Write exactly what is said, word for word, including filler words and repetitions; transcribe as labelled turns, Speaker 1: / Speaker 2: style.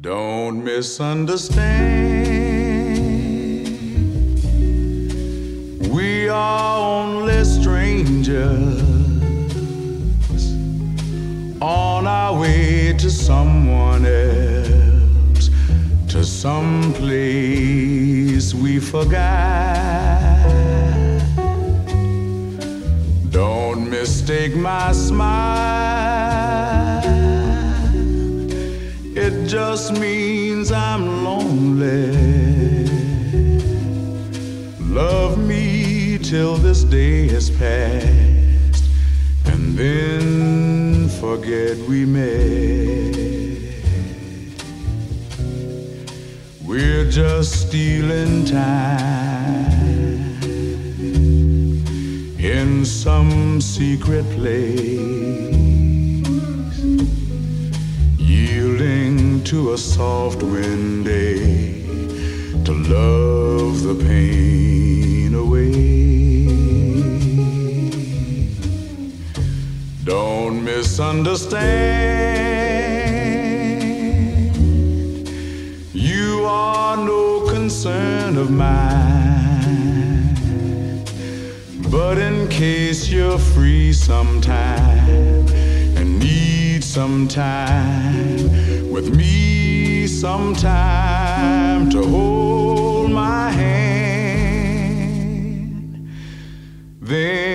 Speaker 1: Don't misunderstand. We are only strangers on our way to someone else, to some place we forgot. Don't mistake my smile, it just means I'm lonely. Love me till this day has passed, and then forget we met. We're just stealing time in some secret place, yielding to a soft wind day to love the pain away. Don't misunderstand. You are no concern of mine, but in case you're free sometime and need some time with me, sometime to hold my hand, then